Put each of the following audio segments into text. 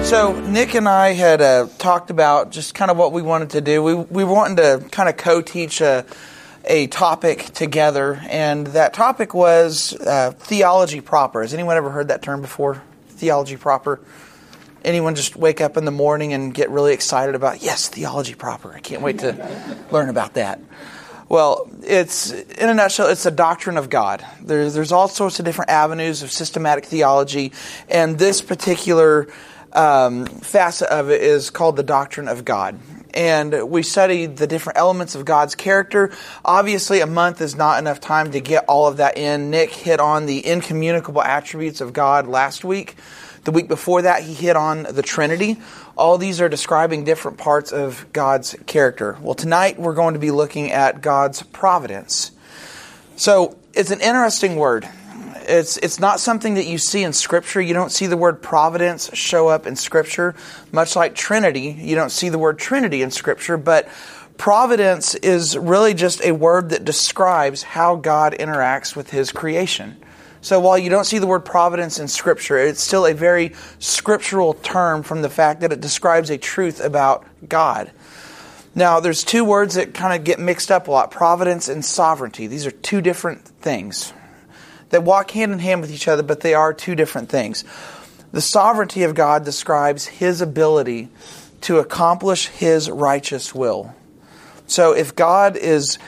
So Nick and I had talked about just kind of what we wanted to do. We wanted to kind of co-teach a topic together, and that topic was theology proper. Has anyone ever heard that term before? Theology proper? Anyone just wake up in the morning and get really excited about, yes, theology proper. I can't wait to learn about that. Well, it's in a nutshell, it's the doctrine of God. There's all sorts of different avenues of systematic theology, and this particular facet of it is called the doctrine of God. And we studied the different elements of God's character. Obviously, a month is not enough time to get all of that in. Nick hit on the incommunicable attributes of God last week. The week before that, he hit on the Trinity. All these are describing different parts of God's character. Well, tonight we're going to be looking at God's providence. So it's an interesting word. It's not something that you see in Scripture. You don't see the word providence show up in Scripture. Much like Trinity, you don't see the word Trinity in Scripture. But providence is really just a word that describes how God interacts with His creation. So while you don't see the word providence in Scripture, it's still a very scriptural term from the fact that it describes a truth about God. Now, there's two words that kind of get mixed up a lot, providence and sovereignty. These are two different things that walk hand in hand with each other, but they are two different things. The sovereignty of God describes His ability to accomplish His righteous will. So if God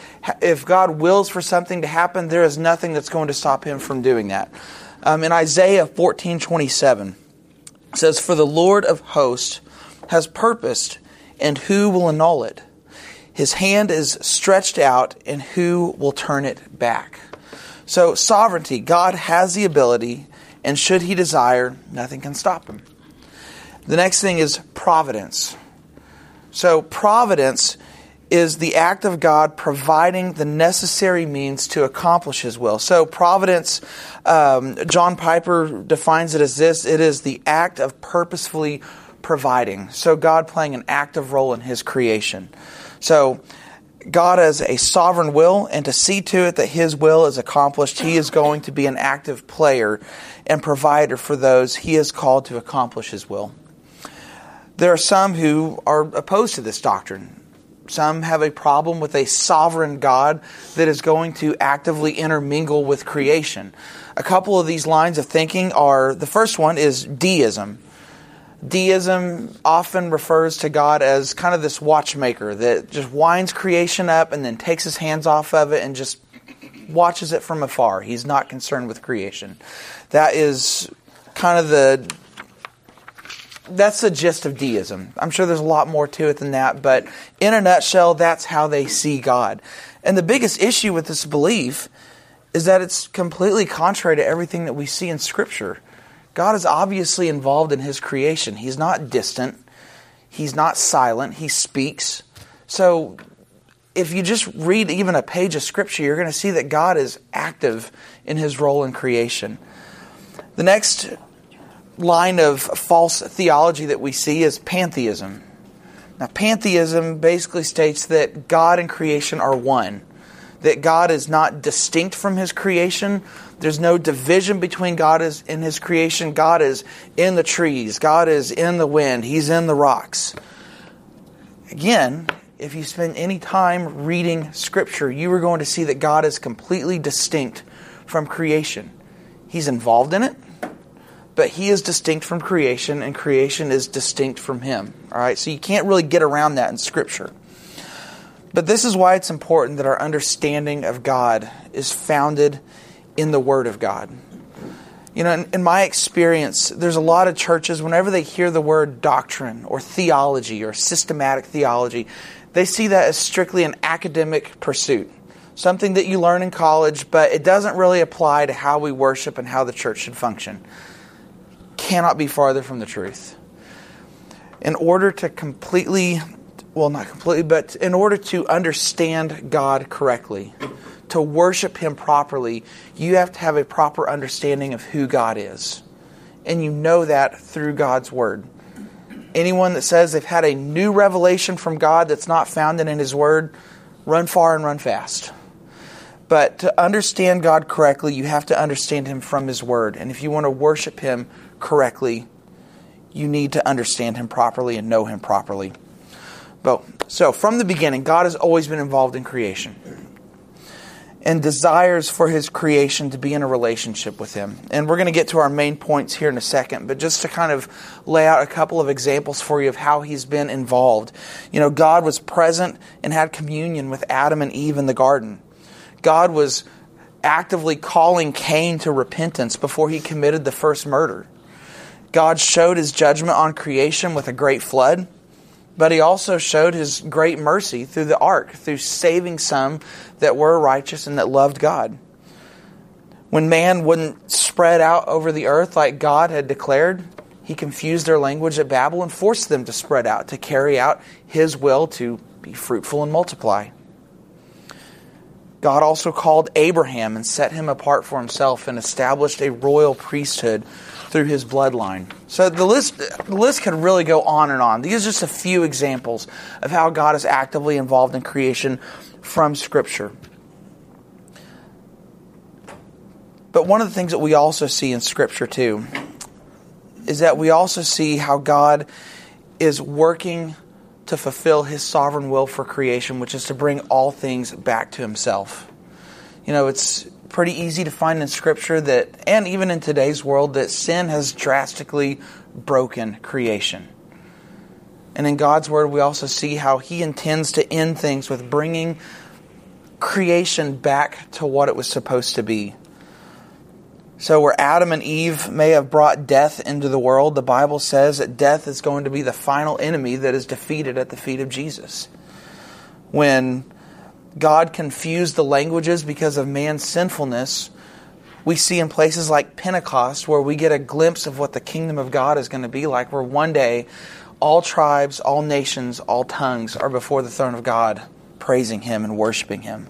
wills for something to happen, there is nothing that's going to stop Him from doing that. In Isaiah 14:27, it says, "For the Lord of hosts has purposed, and who will annul it? His hand is stretched out, and who will turn it back?" So sovereignty, God has the ability, and should He desire, nothing can stop Him. The next thing is providence. So providence is the act of God providing the necessary means to accomplish His will. So providence, John Piper defines it as this: it is the act of purposefully providing. So God playing an active role in His creation. So God has a sovereign will, and to see to it that His will is accomplished, He is going to be an active player and provider for those He has called to accomplish His will. There are some who are opposed to this doctrine. Some have a problem with a sovereign God that is going to actively intermingle with creation. A couple of these lines of thinking are, the first one is deism. Deism often refers to God as kind of this watchmaker that just winds creation up and then takes His hands off of it and just watches it from afar. He's not concerned with creation. That is kind of that's the gist of deism. I'm sure there's a lot more to it than that, but in a nutshell, that's how they see God. And the biggest issue with this belief is that it's completely contrary to everything that we see in Scripture. God is obviously involved in His creation. He's not distant. He's not silent. He speaks. So if you just read even a page of Scripture, you're going to see that God is active in His role in creation. The next line of false theology that we see is pantheism. Now, pantheism basically states that God and creation are one. That God is not distinct from His creation. There's no division between God and His creation. God is in the trees. God is in the wind. He's in the rocks. Again, if you spend any time reading Scripture, you are going to see that God is completely distinct from creation. He's involved in it, but He is distinct from creation, and creation is distinct from Him. All right, so you can't really get around that in Scripture. But this is why it's important that our understanding of God is founded in the Word of God. You know, in my experience, there's a lot of churches, whenever they hear the word doctrine or theology or systematic theology, they see that as strictly an academic pursuit. Something that you learn in college, but it doesn't really apply to how we worship and how the church should function. Cannot be farther from the truth. In order to in order to understand God correctly, to worship Him properly, you have to have a proper understanding of who God is. And you know that through God's Word. Anyone that says they've had a new revelation from God that's not found in His Word, run far and run fast. But to understand God correctly, you have to understand Him from His Word. And if you want to worship Him correctly, you need to understand Him properly and know Him properly. So from the beginning, God has always been involved in creation and desires for His creation to be in a relationship with Him. And we're going to get to our main points here in a second, but just to kind of lay out a couple of examples for you of how He's been involved. God was present and had communion with Adam and Eve in the garden. God was actively calling Cain to repentance before he committed the first murder. God showed His judgment on creation with a great flood, but He also showed His great mercy through the ark, through saving some that were righteous and that loved God. When man wouldn't spread out over the earth like God had declared, He confused their language at Babel and forced them to spread out, to carry out His will to be fruitful and multiply. God also called Abraham and set him apart for Himself and established a royal priesthood through his bloodline. So the list could really go on and on. These are just a few examples of how God is actively involved in creation from Scripture. But one of the things that we also see in Scripture too is that we also see how God is working to fulfill His sovereign will for creation, which is to bring all things back to Himself. It's pretty easy to find in Scripture that, and even in today's world, that sin has drastically broken creation. And in God's Word, we also see how He intends to end things with bringing creation back to what it was supposed to be. So where Adam and Eve may have brought death into the world, the Bible says that death is going to be the final enemy that is defeated at the feet of Jesus. When God confused the languages because of man's sinfulness, we see in places like Pentecost where we get a glimpse of what the kingdom of God is going to be like, where one day all tribes, all nations, all tongues are before the throne of God, praising Him and worshiping Him.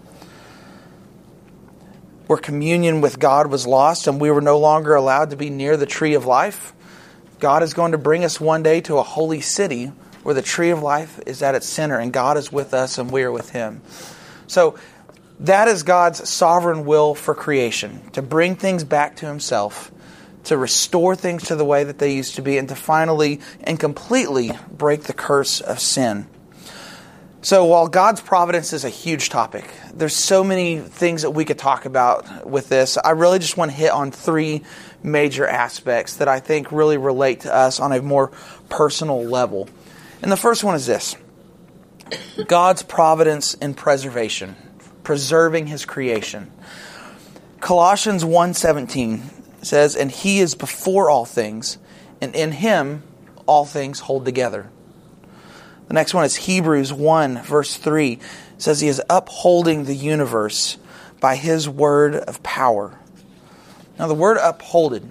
Where communion with God was lost and we were no longer allowed to be near the tree of life, God is going to bring us one day to a holy city where the tree of life is at its center and God is with us and we are with Him. So that is God's sovereign will for creation, to bring things back to Himself, to restore things to the way that they used to be, and to finally and completely break the curse of sin. So while God's providence is a huge topic, there's so many things that we could talk about with this. I really just want to hit on three major aspects that I think really relate to us on a more personal level. And the first one is this: God's providence and preservation, preserving His creation. Colossians 1:17 says, "And He is before all things, and in Him all things hold together." The next one is Hebrews 1, verse 3. It says He is upholding the universe by His word of power. Now the word upholding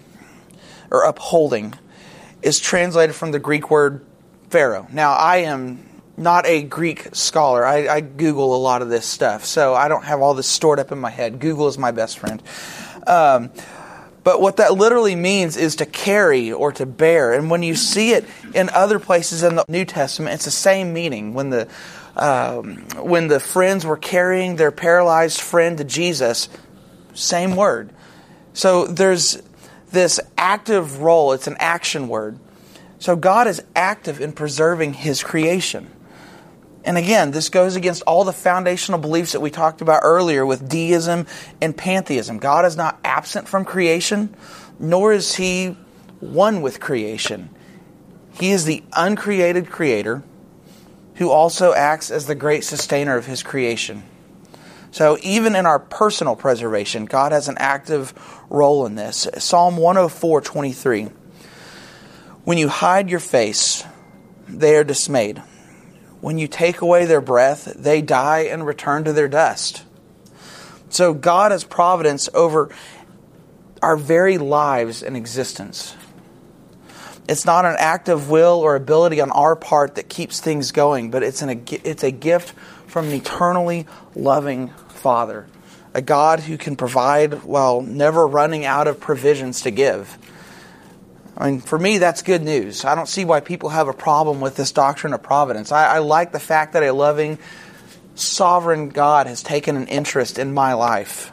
is translated from the Greek word pharaoh. Now I am not a Greek scholar. I Google a lot of this stuff, so I don't have all this stored up in my head. Google is my best friend. But what that literally means is to carry or to bear. And when you see it in other places in the New Testament, it's the same meaning. When the friends were carrying their paralyzed friend to Jesus, same word. So there's this active role. It's an action word. So God is active in preserving His creation. And again, this goes against all the foundational beliefs that we talked about earlier with deism and pantheism. God is not absent from creation, nor is He one with creation. He is the uncreated creator who also acts as the great sustainer of His creation. So even in our personal preservation, God has an active role in this. Psalm 104:23. "When you hide your face, they are dismayed. When you take away their breath, they die and return to their dust." So God has providence over our very lives and existence. It's not an act of will or ability on our part that keeps things going, but it's a gift from an eternally loving Father, a God who can provide while never running out of provisions to give. I mean, for me, that's good news. I don't see why people have a problem with this doctrine of providence. I like the fact that a loving, sovereign God has taken an interest in my life.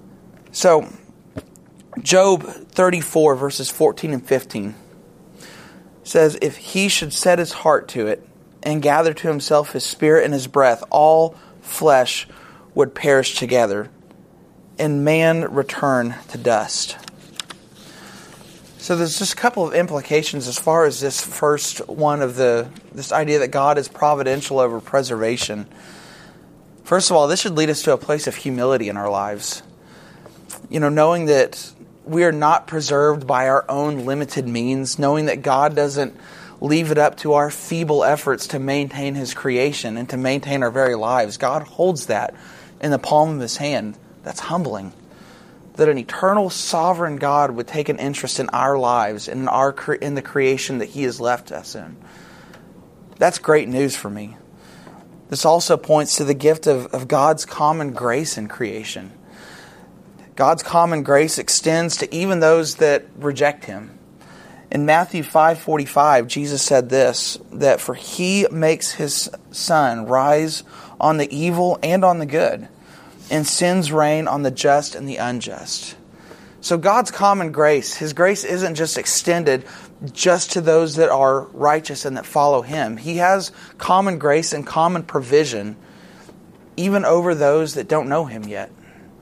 So, Job 34, verses 14 and 15. says, if he should set his heart to it and gather to himself his spirit and his breath, all flesh would perish together, and man return to dust. So there's just a couple of implications as far as this first one of this idea that God is providential over preservation. First of all, this should lead us to a place of humility in our lives. Knowing that we are not preserved by our own limited means, knowing that God doesn't leave it up to our feeble efforts to maintain His creation and to maintain our very lives. God holds that in the palm of His hand. That's humbling. That an eternal, sovereign God would take an interest in our lives and in the creation that He has left us in. That's great news for me. This also points to the gift of God's common grace in creation. God's common grace extends to even those that reject Him. In Matthew 5:45, Jesus said this, that for He makes His sun rise on the evil and on the good, and sends rain on the just and the unjust. So God's common grace, His grace isn't just extended just to those that are righteous and that follow Him. He has common grace and common provision even over those that don't know Him yet.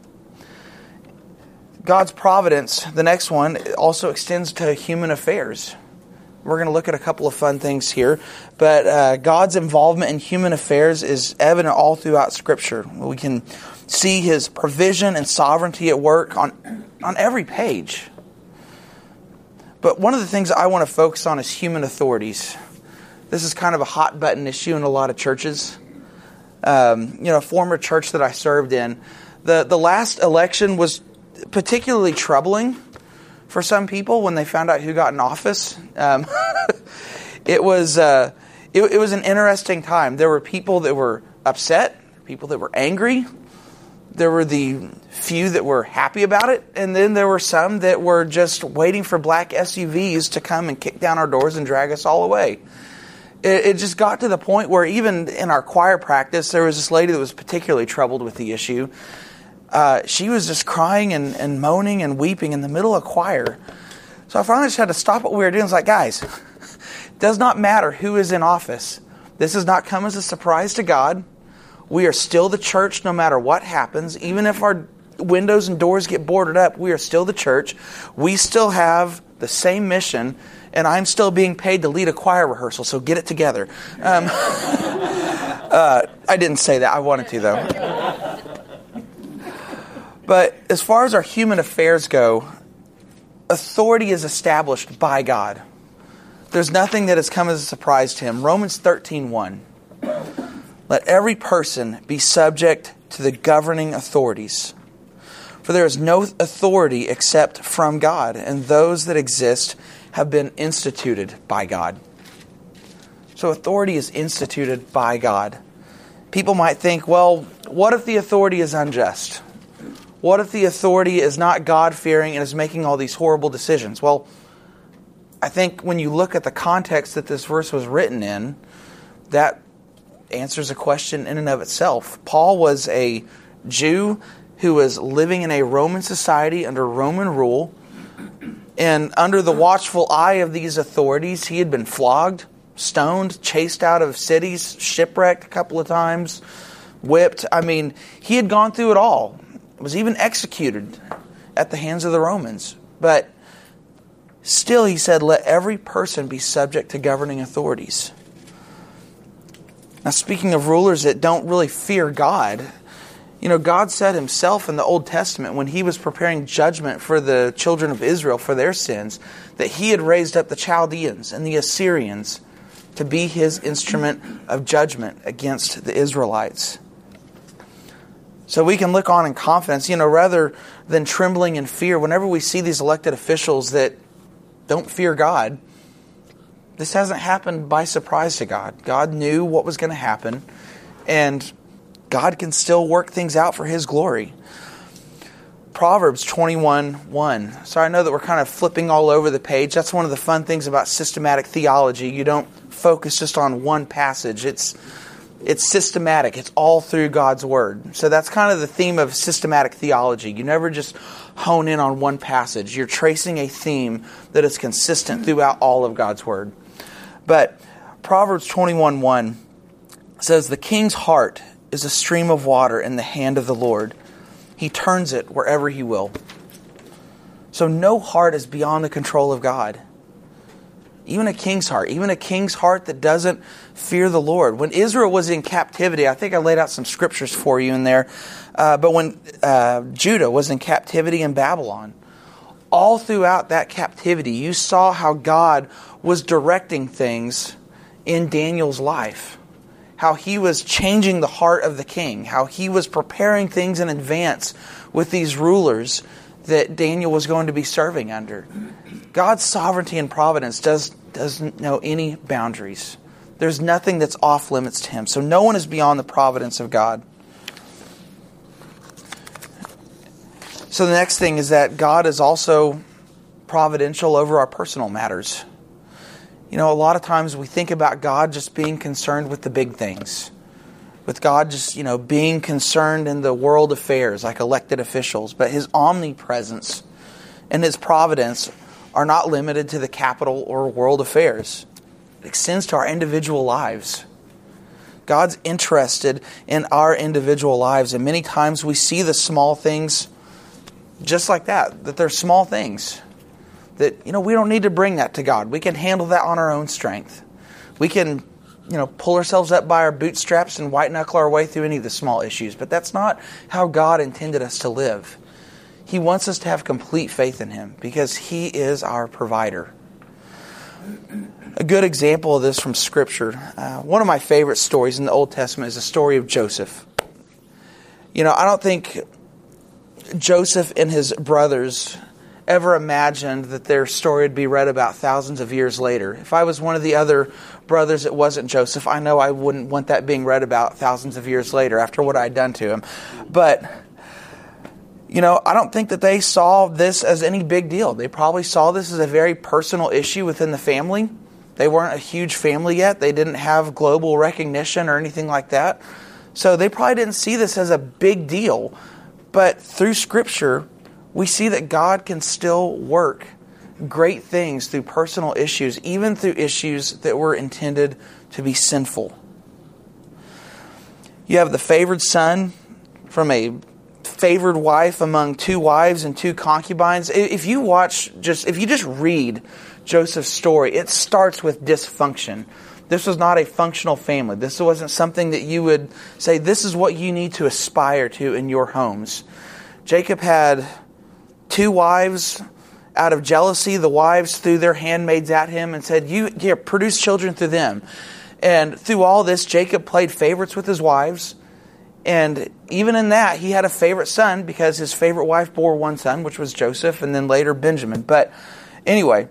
God's providence, the next one, also extends to human affairs. We're going to look at a couple of fun things here, but God's involvement in human affairs is evident all throughout Scripture. We can see His provision and sovereignty at work on every page. But one of the things I want to focus on is human authorities. This is kind of a hot button issue in a lot of churches. A former church that I served in, the last election was particularly troubling for some people when they found out who got in office. It was an interesting time. There were people that were upset, people that were angry. There were the few that were happy about it, and then there were some that were just waiting for black SUVs to come and kick down our doors and drag us all away. It just got to the point where even in our choir practice, there was this lady that was particularly troubled with the issue. She was just crying and moaning and weeping in the middle of choir. So I finally just had to stop what we were doing. It's like, guys, it does not matter who is in office. This has not come as a surprise to God. We are still the church no matter what happens. Even if our windows and doors get boarded up, we are still the church. We still have the same mission, and I'm still being paid to lead a choir rehearsal, so get it together. I didn't say that. I wanted to, though. But as far as our human affairs go, authority is established by God. There's nothing that has come as a surprise to Him. Romans 13:1. Let every person be subject to the governing authorities. For there is no authority except from God, and those that exist have been instituted by God. So authority is instituted by God. People might think, well, what if the authority is unjust? What if the authority is not God-fearing and is making all these horrible decisions? Well, I think when you look at the context that this verse was written in, that answers a question in and of itself. Paul was a Jew who was living in a Roman society under Roman rule, and under the watchful eye of these authorities, he had been flogged, stoned, chased out of cities, shipwrecked a couple of times, whipped. I mean, he had gone through it all. Was even executed at the hands of the Romans. But still, he said, let every person be subject to governing authorities. Now, speaking of rulers that don't really fear God, God said Himself in the Old Testament when He was preparing judgment for the children of Israel for their sins, that He had raised up the Chaldeans and the Assyrians to be His instrument of judgment against the Israelites. So we can look on in confidence, rather than trembling in fear. Whenever we see these elected officials that don't fear God, this hasn't happened by surprise to God. God knew what was going to happen, and God can still work things out for His glory. Proverbs 21:1. So I know that we're kind of flipping all over the page. That's one of the fun things about systematic theology. You don't focus just on one passage. It's It's systematic. It's all through God's Word. So that's kind of the theme of systematic theology. You never just hone in on one passage. You're tracing a theme that is consistent throughout all of God's Word. But Proverbs 21:1 says, "The king's heart is a stream of water in the hand of the Lord. He turns it wherever He will." So no heart is beyond the control of God. Even a king's heart that doesn't fear the Lord. When Israel was in captivity, I think I laid out some scriptures for you in there, but when Judah was in captivity in Babylon, all throughout that captivity, you saw how God was directing things in Daniel's life. How He was changing the heart of the king. How He was preparing things in advance with these rulers that Daniel was going to be serving under. God's sovereignty and providence doesn't know any boundaries. There's nothing that's off limits to Him. So no one is beyond the providence of God. So the next thing is that God is also providential over our personal matters. You know, a lot of times we think about God just being concerned with the big things. With God just, being concerned in the world affairs like elected officials. But His omnipresence and His providence are not limited to the capital or world affairs. It extends to our individual lives. God's interested in our individual lives. And many times we see the small things just like that they're small things. That, we don't need to bring that to God. We can handle that on our own strength. We can, pull ourselves up by our bootstraps and white knuckle our way through any of the small issues. But that's not how God intended us to live. He wants us to have complete faith in Him because He is our provider. A good example of this from Scripture, one of my favorite stories in the Old Testament is the story of Joseph. I don't think Joseph and his brothers ever imagined that their story would be read about thousands of years later. If I was one of the other brothers that wasn't Joseph, I know I wouldn't want that being read about thousands of years later after what I'd done to him. But I don't think that they saw this as any big deal. They probably saw this as a very personal issue within the family. They weren't a huge family yet. They didn't have global recognition or anything like that. So they probably didn't see this as a big deal. But through Scripture, we see that God can still work great things through personal issues, even through issues that were intended to be sinful. You have the favored son from a favored wife among two wives and two concubines. If you just read Joseph's story, it starts with dysfunction. This was not a functional family. This wasn't something that you would say, this is what you need to aspire to in your homes. Jacob had two wives. Out of jealousy, the wives threw their handmaids at him and said, you produce children through them. And through all this, Jacob played favorites with his wives. And even in that, he had a favorite son because his favorite wife bore one son, which was Joseph, and then later Benjamin. But anyway,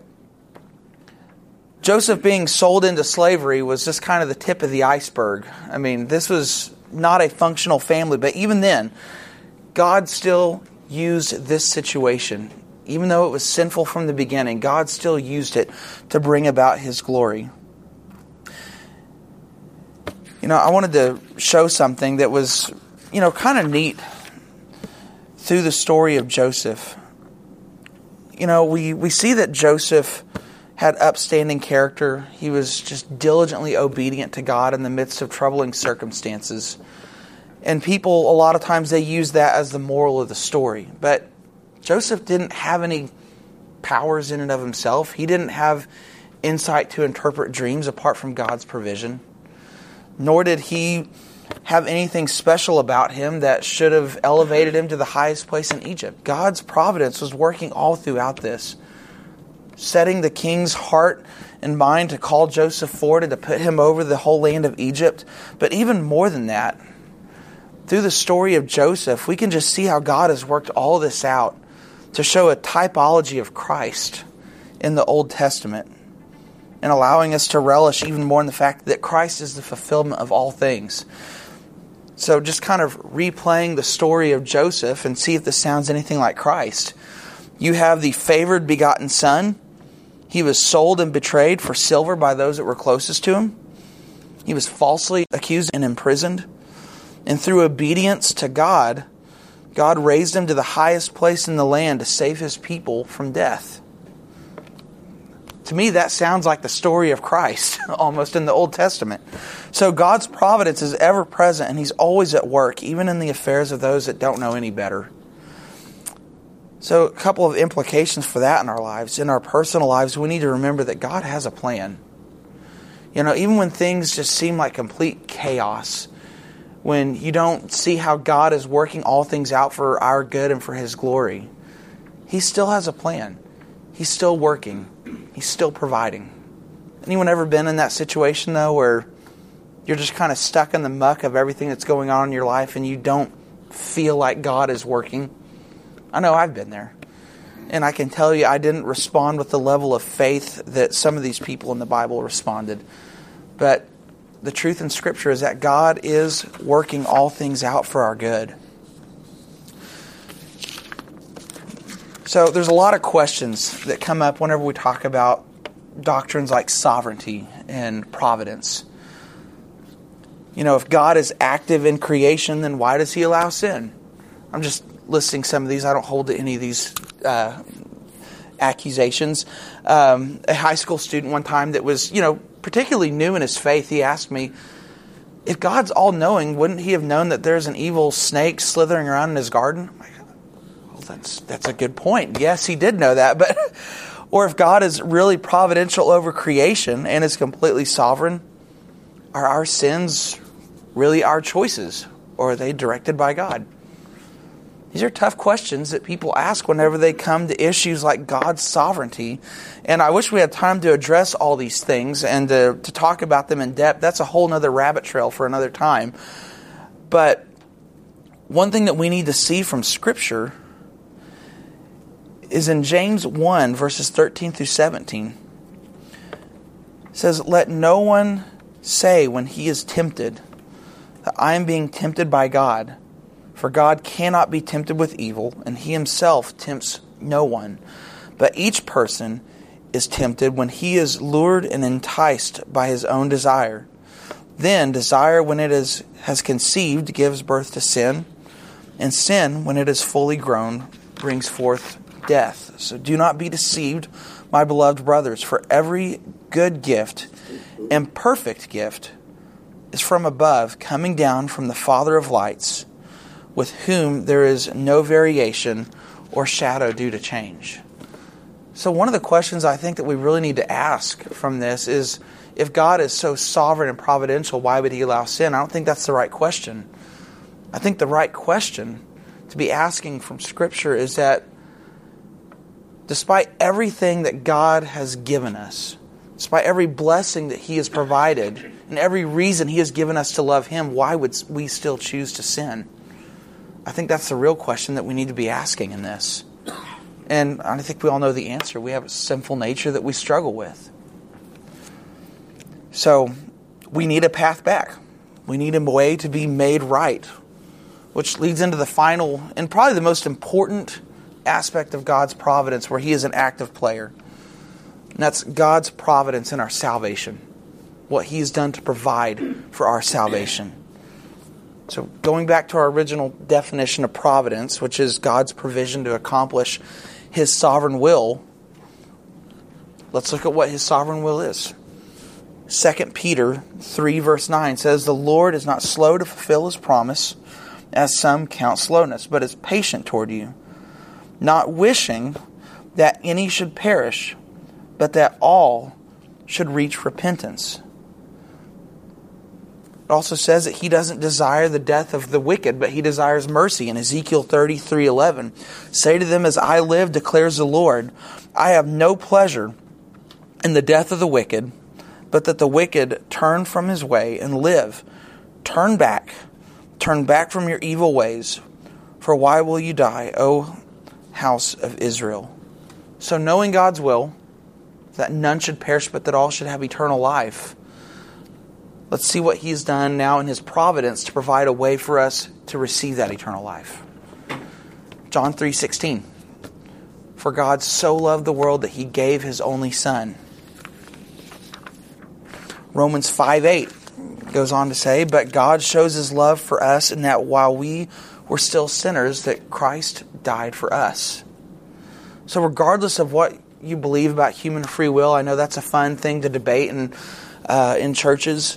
Joseph being sold into slavery was just kind of the tip of the iceberg. I mean, this was not a functional family. But even then, God still used this situation. Even though it was sinful from the beginning, God still used it to bring about His glory. I wanted to show something that was, kind of neat through the story of Joseph. We see that Joseph had upstanding character. He was just diligently obedient to God in the midst of troubling circumstances. And people, a lot of times, they use that as the moral of the story. But Joseph didn't have any powers in and of himself. He didn't have insight to interpret dreams apart from God's provision. Nor did he have anything special about him that should have elevated him to the highest place in Egypt. God's providence was working all throughout this, setting the king's heart and mind to call Joseph forward and to put him over the whole land of Egypt. But even more than that, through the story of Joseph, we can just see how God has worked all this out to show a typology of Christ in the Old Testament, and allowing us to relish even more in the fact that Christ is the fulfillment of all things. So just kind of replaying the story of Joseph and see if this sounds anything like Christ. You have the favored begotten son. He was sold and betrayed for silver by those that were closest to him. He was falsely accused and imprisoned. And through obedience to God, God raised him to the highest place in the land to save his people from death. To me, that sounds like the story of Christ, almost in the Old Testament. So God's providence is ever present, and He's always at work, even in the affairs of those that don't know any better. So a couple of implications for that in our lives. In our personal lives, we need to remember that God has a plan. You know, even when things just seem like complete chaos, when you don't see how God is working all things out for our good and for His glory, He still has a plan. He's still working. He's still providing. Anyone ever been in that situation, though, where you're just kind of stuck in the muck of everything that's going on in your life and you don't feel like God is working? I know I've been there. And I can tell you I didn't respond with the level of faith that some of these people in the Bible responded. But the truth in Scripture is that God is working all things out for our good. So there's a lot of questions that come up whenever we talk about doctrines like sovereignty and providence. You know, if God is active in creation, then why does He allow sin? I'm just listing some of these. I don't hold to any of these accusations. A high school student one time that was, particularly new in his faith, he asked me, if God's all-knowing, wouldn't He have known that there's an evil snake slithering around in His garden? I'm like, well, that's a good point. Yes, He did know that. But or if God is really providential over creation and is completely sovereign, are our sins really our choices? Or are they directed by God? These are tough questions that people ask whenever they come to issues like God's sovereignty. And I wish we had time to address all these things and to talk about them in depth. That's a whole other rabbit trail for another time. But one thing that we need to see from Scripture is in James 1, verses 13 through 17. It says, "Let no one say when he is tempted that I am being tempted by God. For God cannot be tempted with evil, and He Himself tempts no one. But each person is tempted when he is lured and enticed by his own desire. Then desire, when it has conceived, gives birth to sin. And sin, when it is fully grown, brings forth death. So do not be deceived, my beloved brothers, for every good gift and perfect gift is from above, coming down from the Father of lights, with whom there is no variation or shadow due to change." So one of the questions I think that we really need to ask from this is, if God is so sovereign and providential, why would He allow sin? I don't think that's the right question. I think the right question to be asking from Scripture is that despite everything that God has given us, despite every blessing that He has provided, and every reason He has given us to love Him, why would we still choose to sin? I think that's the real question that we need to be asking in this. And I think we all know the answer. We have a sinful nature that we struggle with. So we need a path back. We need a way to be made right, which leads into the final and probably the most important aspect of God's providence, where He is an active player. And that's God's providence in our salvation, what He has done to provide for our salvation. So going back to our original definition of providence, which is God's provision to accomplish His sovereign will, let's look at what His sovereign will is. 2 Peter 3 verse 9 says, "The Lord is not slow to fulfill His promise, as some count slowness, but is patient toward you, not wishing that any should perish, but that all should reach repentance." It also says that He doesn't desire the death of the wicked, but He desires mercy. In Ezekiel 33:11, "Say to them, as I live, declares the Lord, I have no pleasure in the death of the wicked, but that the wicked turn from his way and live. Turn back from your evil ways. For why will you die, O house of Israel?" So knowing God's will, that none should perish, but that all should have eternal life, let's see what He's done now in His providence to provide a way for us to receive that eternal life. John 3:16. "For God so loved the world that He gave His only Son." Romans 5:8. It goes on to say, but God shows His love for us in that while we were still sinners, that Christ died for us. So regardless of what you believe about human free will, I know that's a fun thing to debate in churches.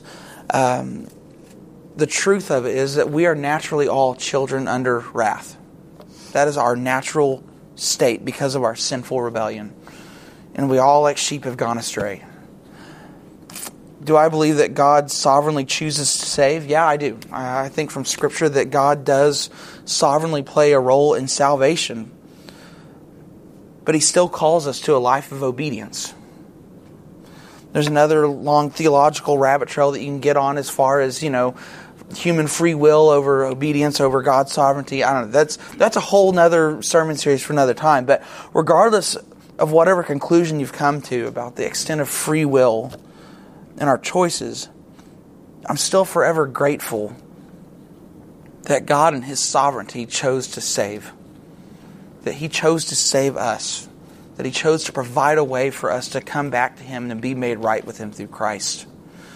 The truth of it is that we are naturally all children under wrath. That is our natural state because of our sinful rebellion. And we all, like sheep, have gone astray. Do I believe that God sovereignly chooses to save? Yeah, I do. I think from Scripture that God does sovereignly play a role in salvation. But He still calls us to a life of obedience. There's another long theological rabbit trail that you can get on as far as, human free will over obedience over God's sovereignty. I don't know. That's a whole nother sermon series for another time. But regardless of whatever conclusion you've come to about the extent of free will and our choices, I'm still forever grateful that God in His sovereignty chose to save. That He chose to save us. That He chose to provide a way for us to come back to Him and be made right with Him through Christ.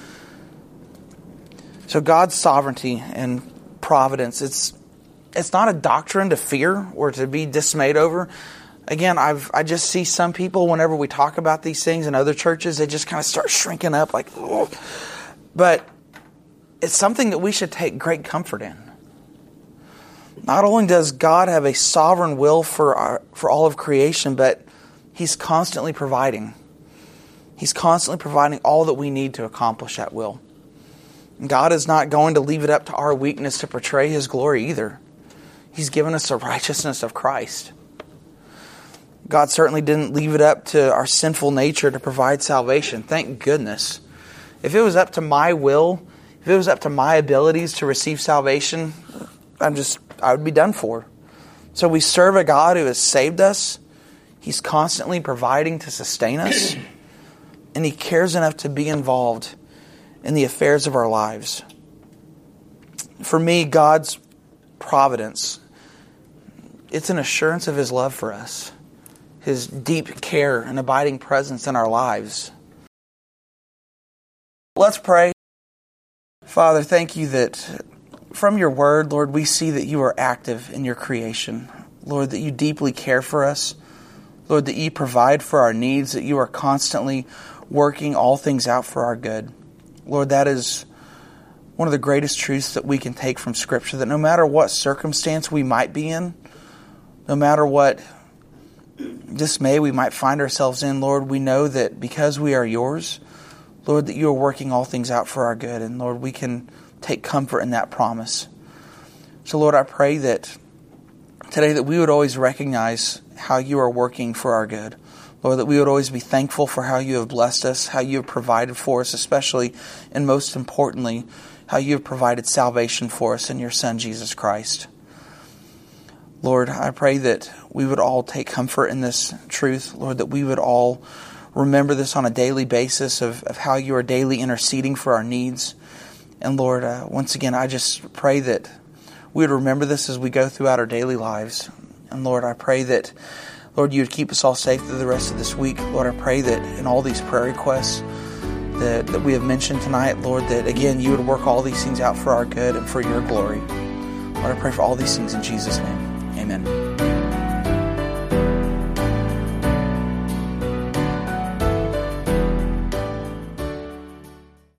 So God's sovereignty and providence, it's not a doctrine to fear or to be dismayed over. Again, I just see some people, whenever we talk about these things in other churches, they just kind of start shrinking up like, oh. But it's something that we should take great comfort in. Not only does God have a sovereign will for all of creation, but He's constantly providing. He's constantly providing all that we need to accomplish that will. God is not going to leave it up to our weakness to portray His glory either. He's given us the righteousness of Christ. God certainly didn't leave it up to our sinful nature to provide salvation. Thank goodness. If it was up to my will, if it was up to my abilities to receive salvation, I would be done for. So we serve a God who has saved us. He's constantly providing to sustain us. And He cares enough to be involved in the affairs of our lives. For me, God's providence, it's an assurance of His love for us. His deep care and abiding presence in our lives. Let's pray. Father, thank You that from Your Word, Lord, we see that You are active in Your creation. Lord, that You deeply care for us. Lord, that You provide for our needs, that You are constantly working all things out for our good. Lord, that is one of the greatest truths that we can take from Scripture, that no matter what circumstance we might be in, no matter what dismay we might find ourselves in, Lord, we know that because we are Yours, Lord, that You are working all things out for our good. And Lord, we can take comfort in that promise. So Lord, I pray that today that we would always recognize how You are working for our good. Lord, that we would always be thankful for how You have blessed us, how You have provided for us, especially and most importantly, how You have provided salvation for us in Your Son, Jesus Christ. Lord, I pray that we would all take comfort in this truth. Lord, that we would all remember this on a daily basis of how You are daily interceding for our needs. And Lord, once again, I just pray that we would remember this as we go throughout our daily lives. And Lord, I pray that, Lord, You would keep us all safe through the rest of this week. Lord, I pray that in all these prayer requests that we have mentioned tonight, Lord, that again, You would work all these things out for our good and for Your glory. Lord, I pray for all these things in Jesus' name. Amen.